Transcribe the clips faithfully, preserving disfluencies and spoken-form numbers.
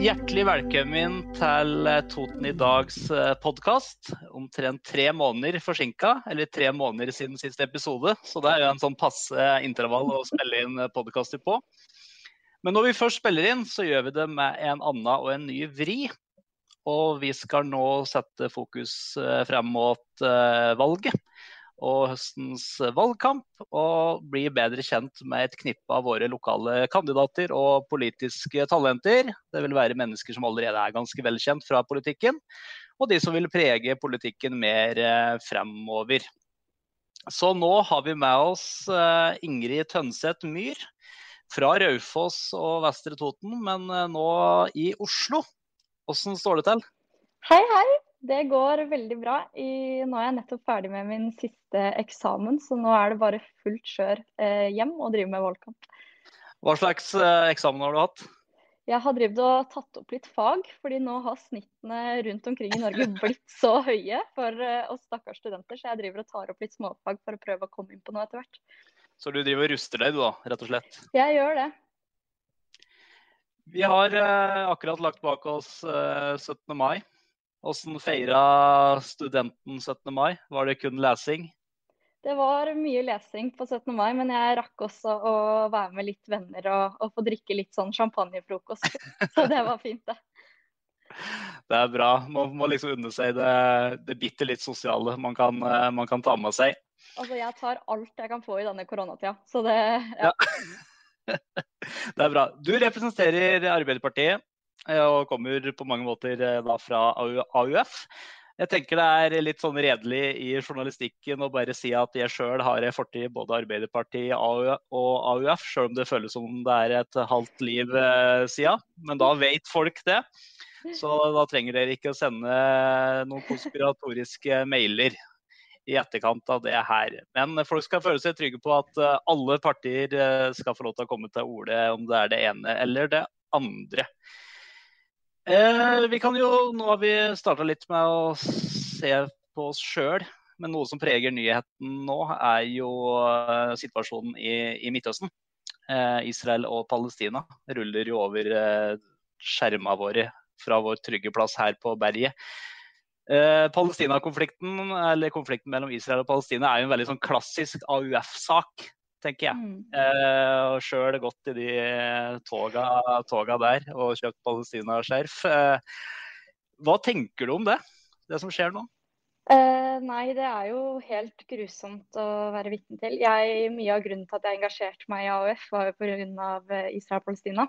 Hjertelig velkommen til Toten i dags podcast. Omtrent tre måneder forsinket, eller tre måneder siden siste episode. Så det er jo en sånn passe intervall å spille inn podcaster på. Men når vi først spiller inn, så gjør vi det med en annen og en ny vri. Og vi skal nå sette fokus frem mot valget og høstens valgkamp, og bli bedre kjent med et knippe av våre lokale kandidater og politiske talenter. Det vil være mennesker som allerede er ganske velkjent fra politikken, og de som vil prege politikken mer fremover. Så nå har vi med oss Ingrid Tønseth Myhr fra Raufoss og Vestre Toten, men nå i Oslo. Hvordan står det til? Hei, hei! Det går veldig bra. I, nå er jeg nettopp ferdig med min siste eksamen, så nå er det bare fullt kjør eh, hjem og drive med valgkamp. Hva slags eh, eksamen har du hatt? Jeg har drevet og tatt opp litt fag, fordi nå har snittene rundt omkring i Norge blitt så høye for eh, oss stakkars studenter, så jeg driver og tar opp litt småfag for å prøve å komme inn på noe etter hvert. Så du driver og ruster deg, du da, rett og slett? Jeg gjør det. Vi har eh, akkurat lagt bak oss eh, syttende mai. Hvordan feiret studenten syttende mai? Var det kun lesing? Det var mye lesing på syttende mai, men jeg rakk også å være med litt venner og, og få drikke litt sånn champagnefrokost. Så det var fint, det. Det er bra. Man må liksom unne seg det, det bitte litt sosiale man kan, man kan ta med seg. Altså, jeg tar alt jeg kan få i denne koronatida, så det, ja. ja. Det er bra. Du representerer Arbeiderpartiet og kommer på mange måter da fra A U F. Jeg tenker det er litt sånn redelig i journalistikken å bare si at jeg selv har fortid i både Arbeiderpartiet og A U F, selv om det føles som det er et halvt liv siden. Men da vet folk det, så da trenger dere ikke å sende noen konspiratoriske mailer i etterkant av det her. Men folk skal føle seg trygge på at alle partier skal få lov til å komme til orde om det er det ene eller det andre. Eh, vi kan jo, nå har vi startet litt med å se på oss selv, men noe som preger nyheten nå er jo uh, situasjonen i, i Midtøsten. Eh, Israel og Palestina ruller jo over uh, skjermene våre fra vår trygge plass her på berget. Eh, Palestina-konflikten, eller konflikten mellom Israel og Palestina, er jo en veldig sånn klassisk A U F-sak, tenker jeg. Mm. Eh, og selv gått i de toga, toga der og kjøpt Palestina-skjerf. Eh, hva tenker du om det, det som skjer nå? Eh, nei, det er jo helt grusomt å være vitne til. Jeg, mye av grunnen til at jeg engasjerte meg i A U F var jo på grunn av Israel og Palestina.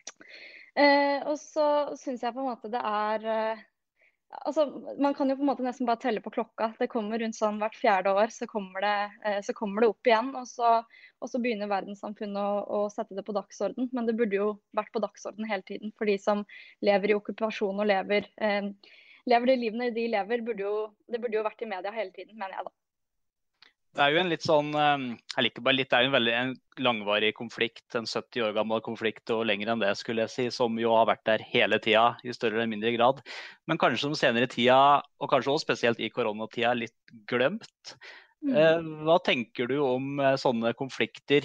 Eh, og så synes jeg på en måte det er... Eh, Altså, man kan jo på en måte nesten bare telle på klokka. Det kommer rundt sånn hvert fjerde år, så kommer det, eh, så kommer det opp igjen. Og så, og så begynner verdenssamfunnet å, å sette det på dagsorden. Men det burde jo vært på dagsorden hele tiden. For de som lever i okkupasjon og lever, eh, lever de livene de lever, burde jo, det burde jo vært i media hele tiden, mener jeg da. Det er jo en litt sånn, jeg liker bare litt, det er jo en veldig en langvarig konflikt, en sytti år gammel konflikt og lenger enn det skulle jeg si, som jo har vært der hele tida i større eller mindre grad. Men kanskje som senere tida, og kanskje også spesielt i koronatida, litt glemt. Mm. Hva tenker du om sånne konflikter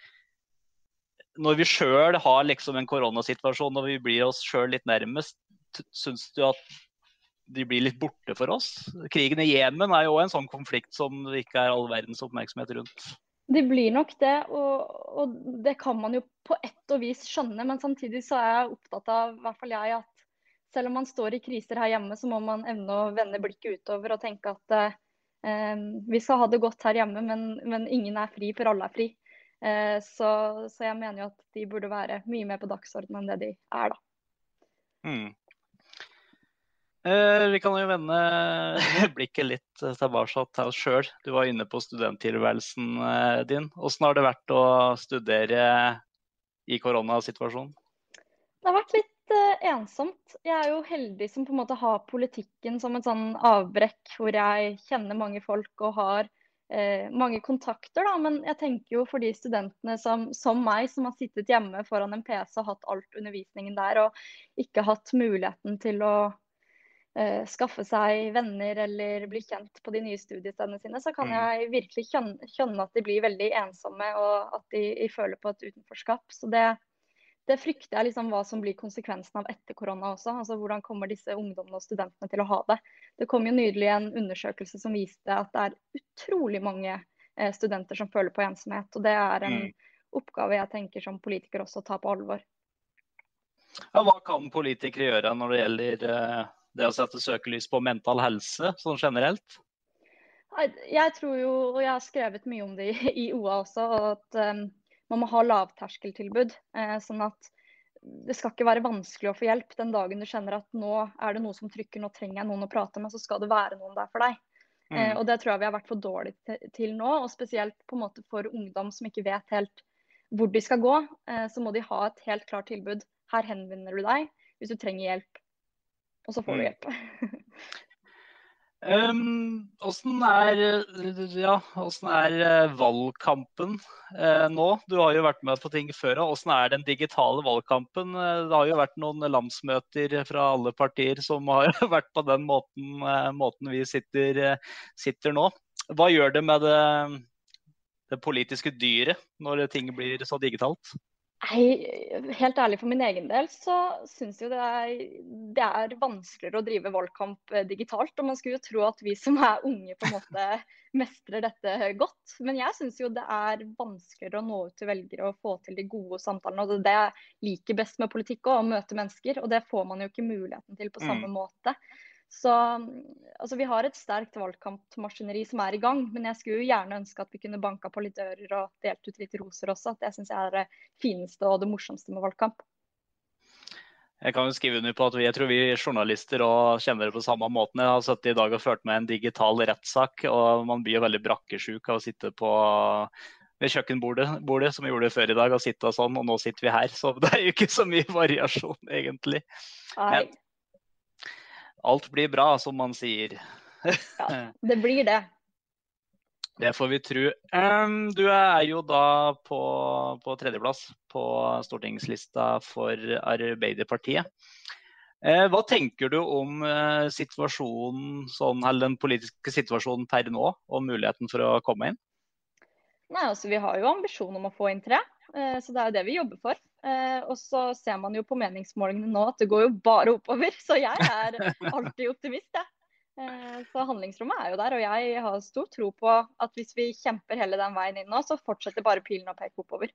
når vi selv har liksom en koronasituasjon og vi blir oss selv litt nærmest? Synes du at de blir litt borte for oss? Krigen i Jemen er jo en sånn konflikt som det ikke er all verdens oppmerksomhet rundt. Det blir nok det, og, og det kan man jo på ett og vis skjønne, men samtidig så er jeg opptatt av, i hvert fall jeg, at selv om man står i kriser her hjemme, så må man evne å vende blikket utover og tenke at eh, vi skal ha det godt her hjemme, men, men ingen er fri, for alle er fri. Eh, så, så jeg mener jo at de burde være mye mer på dagsordenen enn det de er da. Mm. Eh, vi kan jo vende blikket litt tilbake til oss selv. Du var inne på studenttilværelsen eh, din. Hvordan har det vært å studere i koronasituasjonen? Det har vært litt eh, ensomt. Jeg er jo heldig som på en måte har politikken som en sånn avbrekk, hvor jeg kjenner mange folk og har eh, mange kontakter, da. Men jeg tenker jo for de studentene som, som meg, som har sittet hjemme foran en P C og hatt alt undervisningen der, og ikke hatt muligheten til å Uh, skaffe seg venner eller bli kjent på de nye studiestedene sine, så kan jeg virkelig kjenne, kjenne at de blir veldig ensomme og at de, de føler på et utenforskap. Så det, det frykter jeg liksom hva som blir konsekvensen av etter korona også. Altså hvordan kommer disse ungdommene og studentene til å ha det. Det kom jo nylig en undersøkelse som viste at det er utrolig mange eh, studenter som føler på ensomhet. Og det er en Mm. oppgave jeg tenker som politiker også å ta på alvor. Ja, hva kan politikere gjøre når det gjelder eh, det å sette søkelys på mental helse, sånn generelt? Nei, Jeg tror jo, og jeg har skrevet mye om det i, i O A også, at um, man må ha lavterskeltilbud. Eh, sånn at det skal ikke være vanskelig å få hjelp. Den dagen du kjenner at nå er det noe som trykker, nå trenger jeg noen å prate med, så skal det være noen der for deg. Eh, Mm. og det tror jeg vi har vært for dårlige til, til nå, og spesielt på en måte for ungdom som ikke vet helt hvor de skal gå, eh, så må de ha et helt klart tilbud. Her henvender du deg hvis du trenger hjelp, og så får du Mm. hjelp. Um, hvordan er, ja, hvordan er eh, valgkampen eh, nå? Du har jo vært med på ting før. Og hvordan er den digitale valgkampen? Eh, Det har jo vært noen landsmøter fra alle partier som har vært på den måten, eh, måten vi sitter, eh, sitter nå. Hva gjør det med det, det politiske dyret når ting blir så digitalt? Nei, helt ærlig for min egen del så synes jo det er, det er vanskeligere å drive valgkamp eh, digitalt. Og man skulle jo tro at vi som er unge på en måte mestrer dette godt. Men jeg synes jo det er vanskeligere å nå ut til velgere og få til de gode samtalene. Og det er det jeg liker best med politikk også, å møte mennesker. Og det får man jo ikke muligheten til på samme Mm. måte. Så altså, vi har et sterkt valgkampmaskineri som er i gang, men jeg skulle jo gjerne ønske at vi kunne banka på litt dører og delt ut litt roser også. Det synes jeg er det fineste og det morsomste med valgkamp. Jeg kan jo skrive under på at vi, jeg tror vi journalister og kjenner det på samme måten. Jeg har sittet i dag og ført med en digital rettssak, og man blir jo veldig brakkesjuk av å sitte på ved kjøkkenbordet, bordet, som vi gjorde før i dag, og sitte og sånn, og nå sitter vi her. Så det er jo ikke så mye variasjon, egentlig. Nei, Men alt blir bra, som man sier. ja, det blir det. Det får vi tro. Um, du er jo da på, på tredjeplass på stortingslista for Arbeiderpartiet. Eh, hva tenker du om eh, situasjonen, sånn, eller den politiske situasjonen per nå, og muligheten for å komme inn? Nei, altså Vi har jo ambisjon om å få inn tre, eh, så det er jo det vi jobber for. Eh, og så ser man jo på meningsmålingene nå at det går jo bare oppover, så jeg er alltid optimist, jeg. Eh, så handlingsrommet er jo der, og jeg har stor tro på at hvis vi kjemper hele den veien inn nå, så fortsetter bare pilen å peke oppover.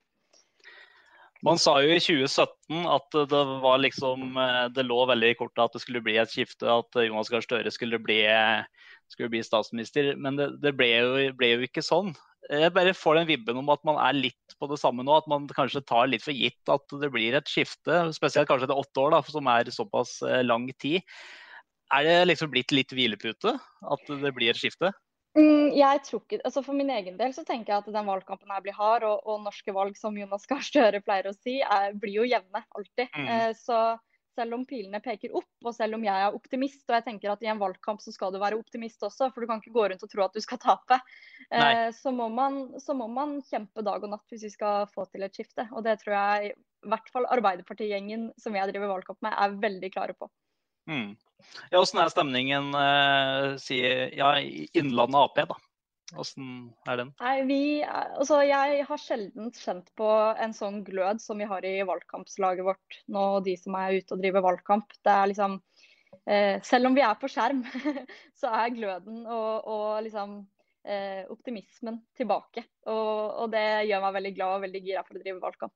Man sa jo i tjue sytten at det var liksom, det lå veldig i kortet at det skulle bli et skifte, at Jonas Gahr Støre skulle bli, skulle bli statsminister, men det, det ble, jo, ble jo ikke sånn. Jeg bare får den vibben om at man er litt på det samme nå, at man kanskje tar litt for gitt at det blir et skifte, spesielt kanskje etter åtte år, da, som er såpass lang tid. Er det liksom blitt litt hvilepute at det blir et skifte? Mm, jeg tror ikke, altså For min egen del så tenker jeg at den valgkampen her blir hard, og, og norske valg, som Jonas Gahr Støre pleier å si, er, blir jo jevne alltid. Mm. Eh, så selv om pilene peker opp, og selv om jeg er optimist, og jeg tenker at i en valgkamp så skal du være optimist også, for du kan ikke gå rundt og tro at du skal tape, eh, så, må man, så må man kjempe dag og natt hvis vi skal få til et skifte. Og det tror jeg i hvert fall Arbeiderparti-gjengen som jeg driver valgkamp med, er veldig klare på. Mm. Ja, hvordan er stemningen eh, sier, ja, i Innlandet A P, da? Hvordan er den? Nei, vi, altså Jeg har sjelden kjent på en sånn glød som vi har i valgkampslaget vårt nå, de som er ute og driver valgkamp. Det er liksom, eh, Selv om vi er på skjerm, så er gløden og, og liksom, eh, optimismen tilbake. Og, og det gjør meg veldig glad og veldig gira for å drive valgkamp.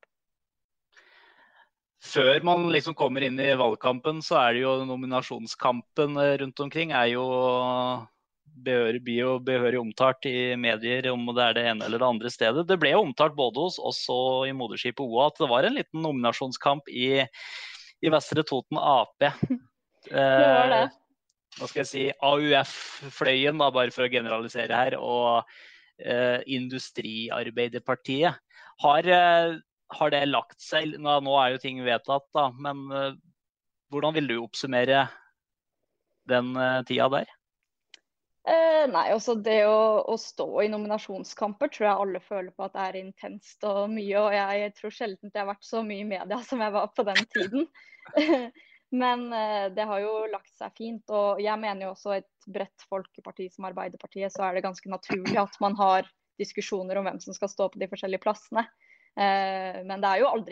Før man liksom kommer inn i valgkampen, så er det jo nominasjonskampen rundt omkring er jo behørig, blir jo behørig omtalt i medier om det er det ene eller det andre stedet. Det ble jo omtalt både hos oss og i moderskipet O A at det var en liten nominasjonskamp i, i Vestre Toten A P. Det var det. Eh, hva skal jeg si, A U F-fløyen, da, bare for å generalisere her, og eh, Industriarbeiderpartiet. Har eh, Har det lagt seg? Nå, nå er jo ting vedtatt, da, men uh, hvordan vil du oppsummere den uh, tida der? Eh, nei, også Det å, å stå i nominasjonskamper tror jeg alle føler på at det er intenst og mye. Og jeg tror sjelden jeg har vært så mye i media som jeg var på den tiden. Men eh, det har jo lagt seg fint. Og jeg mener jo også et bredt folkeparti som Arbeiderpartiet, så er det ganske naturlig at man har diskusjoner om hvem som skal stå på de forskjellige plassene. Men det er jo aldri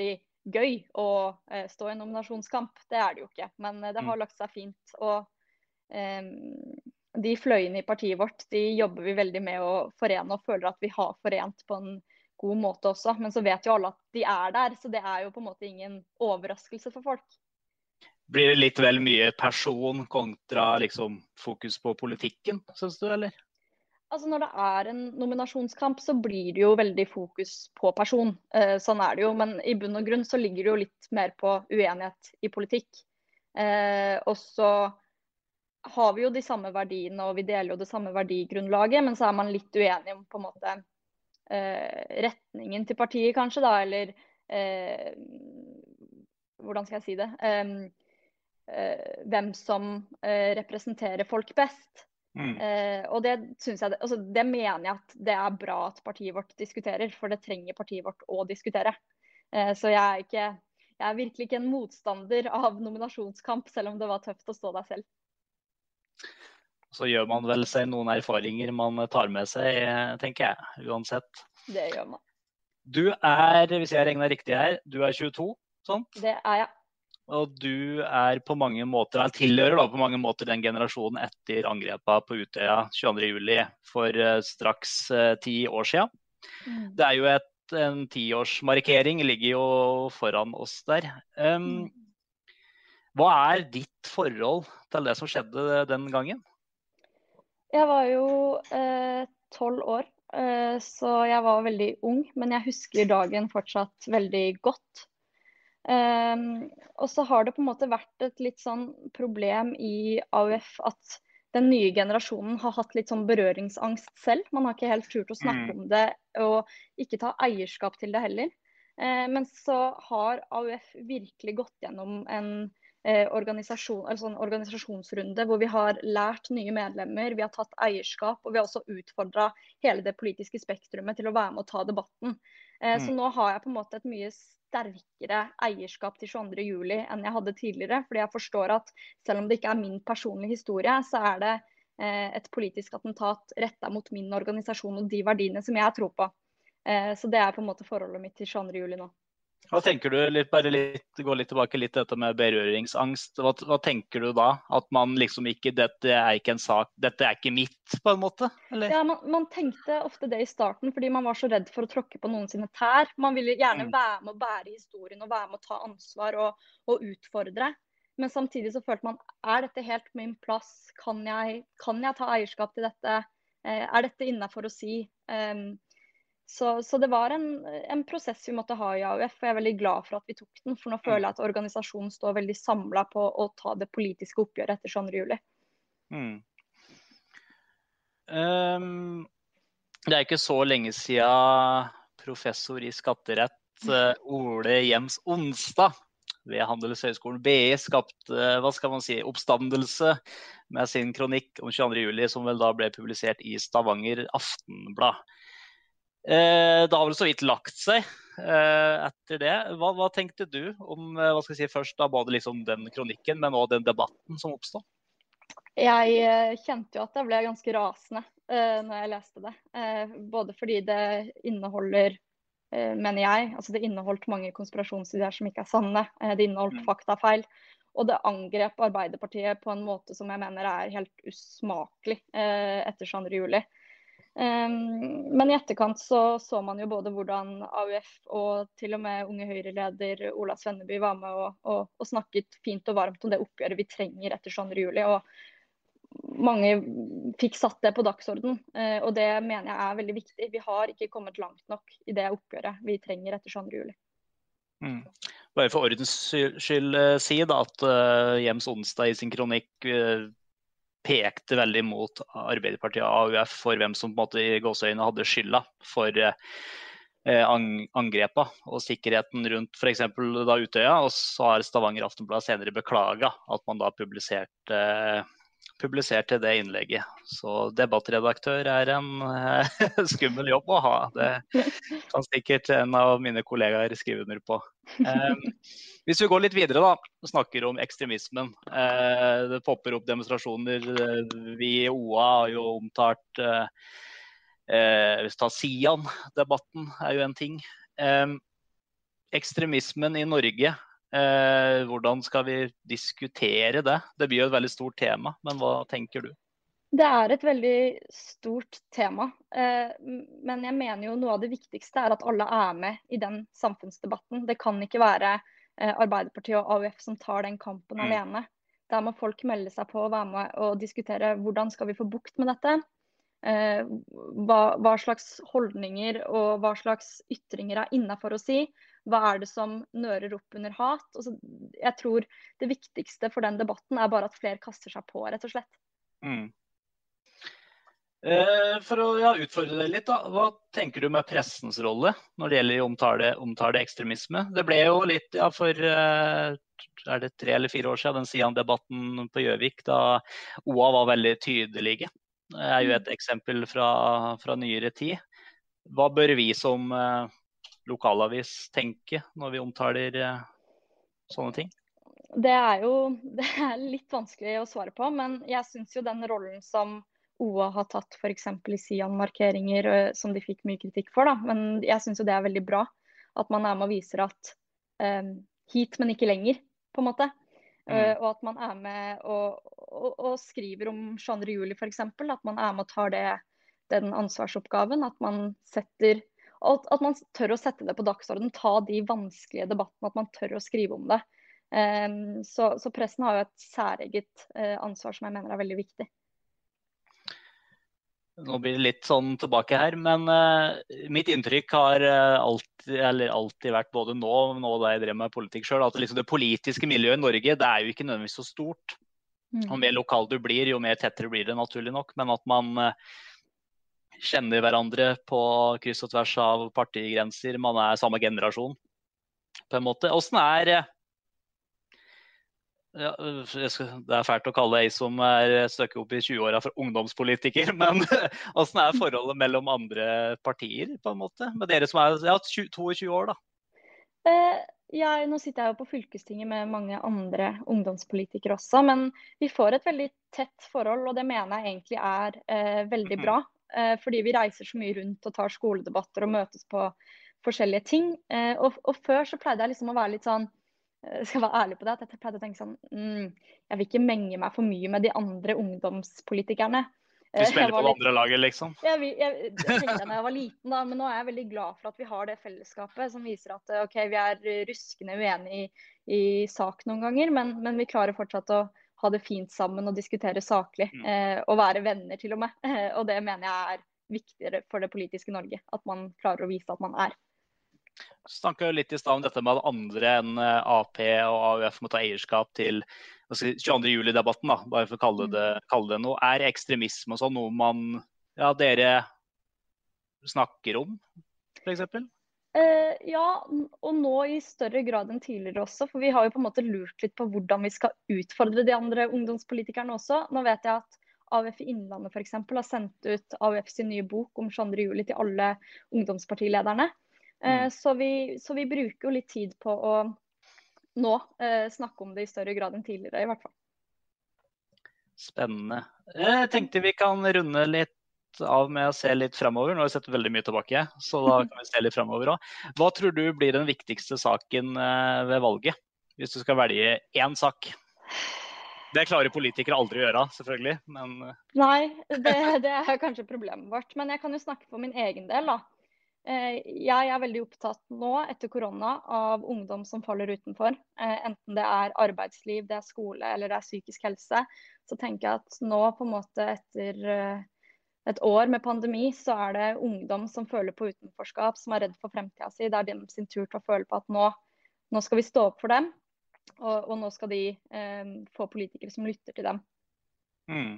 gøy å eh, stå i en nominasjonskamp. Det er det jo ikke, men eh, det har lagt seg fint. Og eh, de fløyene i partiet vårt, de jobber vi veldig med å forene, og føler at vi har forent på en god måte også. Men så vet jo alle at de er der, så det er jo på en måte ingen overraskelse for folk. Blir det litt vel mye person kontra liksom, fokus på politikken, synes du, eller? Altså Når det er en nominasjonskamp, så blir det jo veldig fokus på person. Eh, sånn er det jo, men i bunn og grunn så ligger det jo litt mer på uenighet i politikk. Eh, og så har vi jo de samme verdiene, og vi deler jo det samme verdigrunnlaget, men så er man litt uenig om på en måte eh, retningen til partiet, kanskje, da, eller eh, hvordan skal jeg si det? Eh, eh, hvem som eh, representerer folk best. Mm. Eh, og det synes jeg, altså det mener jeg at det er bra at partiet vårt diskuterer, for det trenger partiet vårt å diskutere. Eh, så jeg er, ikke, jeg er virkelig ikke en motstander av nominasjonskamp, selv om det var tøft å stå der selv. Så gjør man vel seg noen erfaringer man tar med seg, tenker jeg, uansett. Det gjør man. Du er, hvis jeg regner riktig her, du er tjueto, sant? Det er jeg. Og du er på mange måter, eller tilhører da på mange måter den generasjonen etter angrepet på Utøya tjueandre juli for uh, straks uh, ti år siden. Mm. Det er jo et, en tiårsmarkering, ligger jo foran oss der. Um, mm. Hva er ditt forhold til det som skjedde den gangen? Jeg var jo tolv eh, år, eh, så jeg var veldig ung, men jeg husker dagen fortsatt veldig godt. Um, og så har det på en måte vært et litt sånn problem i A U F at den nye generasjonen har hatt litt sånn berøringsangst selv. Man har ikke helt turt å snakke mm. om det og ikke ta eierskap til det heller. Uh, men så har A U F virkelig gått gjennom en uh, organisasjon, altså en organisasjonsrunde hvor vi har lært nye medlemmer, vi har tatt eierskap, og vi har også utfordret hele det politiske spektrumet til å være med og ta debatten. Uh, mm. Så nå har jeg på en måte et mye sterkere eierskap til tjueandre juli enn jeg hadde tidligere. Fordi jeg forstår at selv om det ikke er min personlige historie, så er det eh, et politisk attentat rettet mot min organisasjon og de verdiene som jeg tror på. Eh, så det er på en måte forholdet mitt til tjueandre juli nå. Hva tenker du, litt, bare litt, gå litt tilbake litt dette med berøringsangst. Hva, hva tenker du da? At man liksom ikke, dette er ikke en sak, dette er ikke mitt på en måte? Eller? Ja, man, man tenkte ofte det i starten, fordi man var så redd for å tråkke på noen sine tær. Man ville gjerne mm. være med å bære historien og være med å ta ansvar og, og utfordre. Men samtidig så følte man, er dette helt min plass? Kan jeg, kan jeg ta eierskap til dette? Eh, er dette innenfor å si? Um, Så, så det var en, en prosess vi måtte ha i A U F, og jeg er veldig glad for at vi tok den. For nå føler jeg at organisasjonen står veldig samlet på å ta det politiske oppgjøret etter tjueandre juli. Mm. Um, det er ikke så lenge siden professor i skatterett uh, Ole Jems Onstad ved Handelshøyskolen B I skapte, hva skal man si, oppstandelse med sin kronikk om tjueandre juli, som vel da ble publisert i Stavanger Aftenblad. Eh, det har vel så vidt lagt seg eh, etter det. Hva, hva tenkte du om hva skal jeg si, først da, både liksom den kronikken, men også den debatten som oppstod? Jeg eh, kjente jo at jeg ble ganske rasende eh, når jeg leste det. Eh, både fordi det inneholder, eh, mener jeg, altså det inneholdt mange konspirasjonsideer som ikke er sanne. Eh, det inneholdt mm. faktafeil. Og det angrep Arbeiderpartiet på en måte som jeg mener er helt usmakelig eh, etter tjueandre juli. Um, men i etterkant så, så man jo både hvordan A U F og til og med Unge Høyre-leder Ola Svenneby var med og, og, og snakket fint og varmt om det oppgjøret vi trenger etter tjueandre juli. Og mange fikk satt det på dagsorden, uh, og det mener jeg er veldig viktig. Vi har ikke kommet langt nok i det oppgjøret vi trenger etter tjueandre juli. Mm. Bare for ordens skyld uh, si da at uh, Jems Onstad i sin kronikk uh, pekte veldig mot Arbeiderpartiet og A U F for hvem som på en måte i gåseøyne hadde skylda for eh, angrepa og sikkerheten rundt for eksempel da Utøya, og så har Stavanger Aftenblad senere beklaget at man da publiserte, publiserte det innlegget. Så debattredaktør er en eh, skummel jobb å ha. Det kan sikkert en av mine kollegaer skrive under på. Um, Hvis vi går litt videre da, og snakker om ekstremismen. Eh, det popper opp demonstrasjoner. Vi i O A har jo omtalt eh, eh, hvis vi tar Sian-debatten er jo en ting. Eh, ekstremismen i Norge, eh, hvordan skal vi diskutere det? Det blir jo et veldig stort tema, men hva tenker du? Det er et veldig stort tema, eh, men jeg mener jo noe av det viktigste er at alle er med i den samfunnsdebatten. Det kan ikke være eh, Arbeiderpartiet og A U F som tar den kampen Mm. alene. Der må folk melde seg på og være med og diskutere hvordan skal vi få bukt med dette. Eh, hva, hva slags holdninger og hva slags ytringer er innenfor å si. Hva er det som nører opp under hat? Altså, jeg tror det viktigste for den debatten er bare at flere kaster seg på, rett og slett. Mm. Eh, for å ja, utfordre deg litt, da. Hva tenker du med pressens rolle når det gjelder å omtale, omtale ekstremisme? Det ble jo litt ja, for eh, er det tre eller fire år siden, den Sian-debatten på Gjøvik, da O A var veldig tydelige. Det er jo et eksempel fra, fra nyere tid. Hva bør vi som eh, lokalavis tenke når vi omtaler eh, sånne ting? Det er jo det er litt vanskelig å svare på, men jeg synes jo den rollen som O A har tatt for eksempel i Sian-markeringer, som de fikk mye kritikk for, da. Men jeg synes jo det er veldig bra at man er med og viser at um, hit, men ikke lenger, på en måte. Mm. Uh, og at man er med og, og, og skriver om tjueandre juli for eksempel, at man er med og tar det, den ansvarsoppgaven, at man setter, at man tør å sette det på dagsordenen, ta de vanskelige debattene, at man tør å skrive om det. Um, så, så pressen har jo et særeget uh, ansvar som jeg mener er veldig viktig. Nå blir det litt sånn tilbake her, men uh, mitt inntrykk har uh, alltid, eller alltid vært både nå og nå da jeg drev med politikk selv, at liksom det politiske miljøet i Norge, det er jo ikke nødvendigvis så stort. Mm. Og mer lokal du blir, jo mer tettere blir det naturlig nok, men at man uh, kjenner hverandre på kryss og tvers av partigrenser, man er samme generasjon på en måte. Hvordan er uh, Ja, det er fælt å kalle ei som er støkket opp i tjue-åra for ungdomspolitiker, men hvordan er forholdet mellom andre partier, på en måte? Med dere som er ja, tjueto år, da? Eh, jeg, nå sitter jeg jo på fylkestinget med mange andre ungdomspolitikere også, men vi får et veldig tett forhold, og det mener jeg egentlig er eh, veldig bra. Eh, fordi vi reiser så mye rundt og tar skoledebatter og møtes på forskjellige ting. Eh, og, og før så pleide jeg liksom å være litt sånn, skal være ærlig på det, at jeg pleide å tenke sånn, mm, jeg vil ikke menge meg for mye med de andre ungdomspolitikerne. Du spiller på det andre laget, liksom? Jeg, jeg, jeg tenkte det da jeg var liten, da, men nå er jeg veldig glad for at vi har det fellesskapet som viser at ok, vi er ruskende uenige i, i sak noen ganger, men, men vi klarer fortsatt å ha det fint sammen og diskutere saklig, mm. eh, og være venner til og med. Eh, og det mener jeg er viktigere for det politiske Norge, at man klarer å vise at man er. Du snakket jo litt i sted om dette med andre enn A P og A U F må ta eierskap til tjueandre juli-debatten, da, bare for å kalle det, kalle det noe. Er ekstremisme og sånn noe man, ja, dere snakker om, for eksempel? Eh, ja, og nå i større grad enn tidligere også, for vi har jo på en måte lurt litt på hvordan vi skal utfordre de andre ungdomspolitikerne også. Nå vet jeg at A U F i Innlandet for eksempel har sendt ut A U F sin nye bok om tjueandre juli til alle ungdomspartilederne. Mm. Så, vi, så vi bruker jo litt tid på å nå eh, snakke om det i større grad enn tidligere, i hvert fall. Spennende. Jeg tenkte vi kan runde litt av med å se litt fremover. Nå har vi sett veldig mye tilbake, så da kan vi se litt fremover også. Hva tror du blir den viktigste saken ved valget, hvis du skal velge én sak? Det klarer politikere aldri å gjøre, selvfølgelig. Men... Nei, det, det er kanskje problemet vårt. Men jeg kan jo snakke for min egen del, da. Jeg er veldig opptatt nå etter korona av ungdom som faller utenfor. Enten det er arbeidsliv, det er skole eller det er psykisk helse. Så tenker jeg at nå på en måte etter et år med pandemi så er det ungdom som føler på utenforskap, som er redd for fremtiden sin. Det er dem sin tur til å føle på at nå, nå skal vi stå opp for dem. Og, og nå skal de eh, få politikere som lytter til dem. Mm.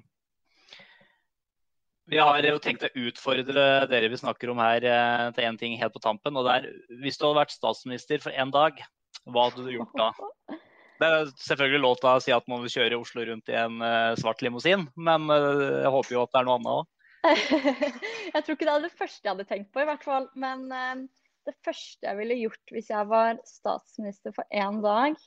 Vi har jo tenkt å utfordre dere vi snakker om her til en ting helt på tampen. Og det er, hvis du hadde vært statsminister for en dag, hva hadde du gjort da? Det er selvfølgelig lov til å si at man vil kjøre Oslo rundt i en svart limousin, men jeg håper jo at det er noe annet også. Jeg tror ikke det er det første jeg hadde tenkt på i hvert fall. Men det første jeg ville gjort hvis jeg var statsminister for en dag,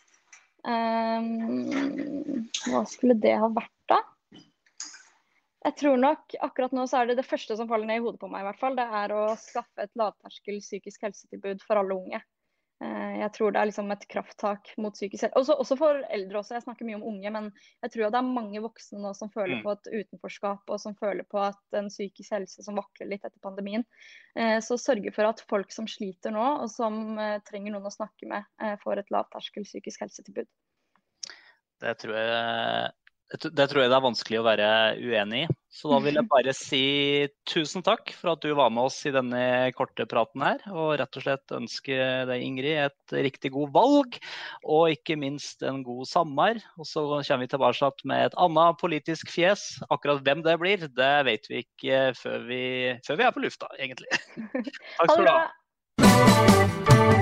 um, hva skulle det ha vært da? Jeg tror nok akkurat nå så er det det første som faller ned i hodet på meg i hvert fall. Det er å skaffe et lavterskel psykisk helsetilbud for alle unge. Jeg tror det er liksom et krafttak mot psykisk helse. Også, også for eldre også, jeg snakker mye om unge, men jeg tror det er mange voksne nå som føler Mm. på et utenforskap, og som føler på at en psykisk helse som vakler litt etter pandemien. Så sørge for at folk som sliter nå, og som trenger noen å snakke med, får et lavterskel psykisk helsetilbud. Det tror jeg Det tror jeg det er vanskelig å være uenig i. Så da vil jeg bare si tusen takk for at du var med oss i denne korte praten her, og rett og slett ønske deg, Ingrid, et riktig god valg, og ikke minst en god sommer. Og så kommer vi tilbake med et annet politisk fjes. Akkurat hvem det blir, det vet vi ikke før vi, før vi er på lufta, egentlig. Takk skal du ha.